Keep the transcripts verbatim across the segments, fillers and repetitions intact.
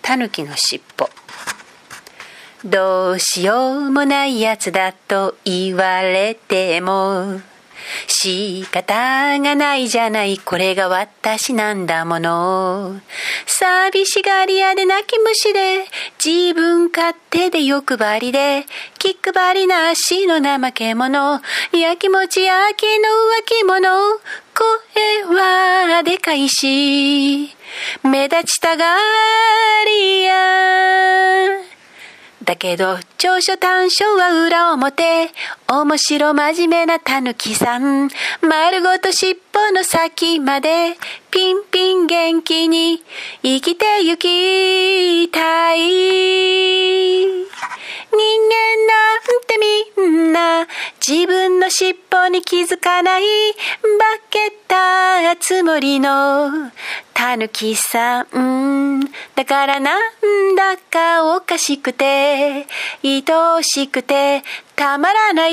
タヌキのしっぽ。どうしようもないやつだと言われても仕方がないじゃない、これが私なんだもの。寂しがり屋で泣き虫で自分勝手で欲張りで気配りなしの怠け者、やきもち焼きの浮気者、声はでかいし目立ちたがり屋だけど長所短所は裏表、面白真面目なたぬきさん、丸ごと尻尾の先までピンピン元気に生きてゆきたい。人間なんてみんな自分の尻尾に気づかない化けたつもりのたぬきさんだからなんだかおかしくて愛おしくてたまらない。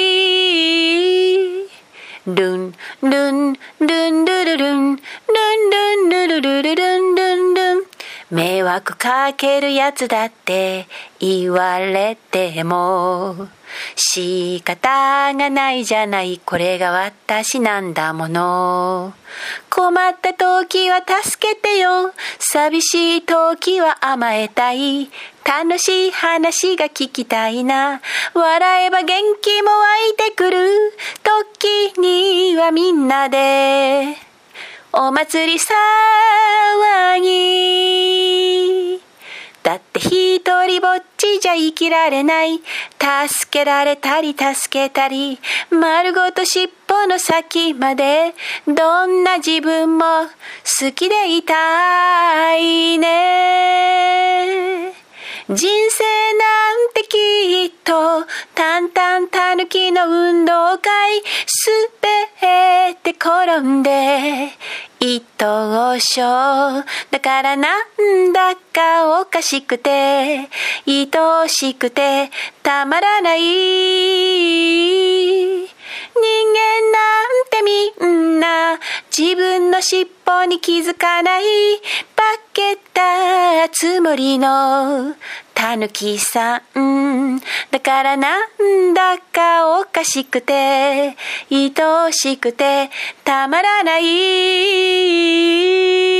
ルンルンルンルルルンルンルンルルルルルンルンルン、迷惑かけるやつだって言われても仕方がないじゃない、これが私なんだもの。困った時は助けてよ、寂しい時は甘えたい、楽しい話が聞きたいな、笑えば元気も湧いてくる時にはみんなでお祭り騒ぎ。だって一人ぼっちじゃ生きられない、助けられたり助けたり丸ごと尻尾の先までどんな自分も好きでいたいね。人生なんてきっと淡々たぬきの運動会、すべて転んで一等賞だからなんだかおかしくて愛おしくてたまらない。人間なんてみんな自分の尻尾に気づかない化けたつもりのたぬきさんだからなんだかおかしくて愛おしくてたまらない。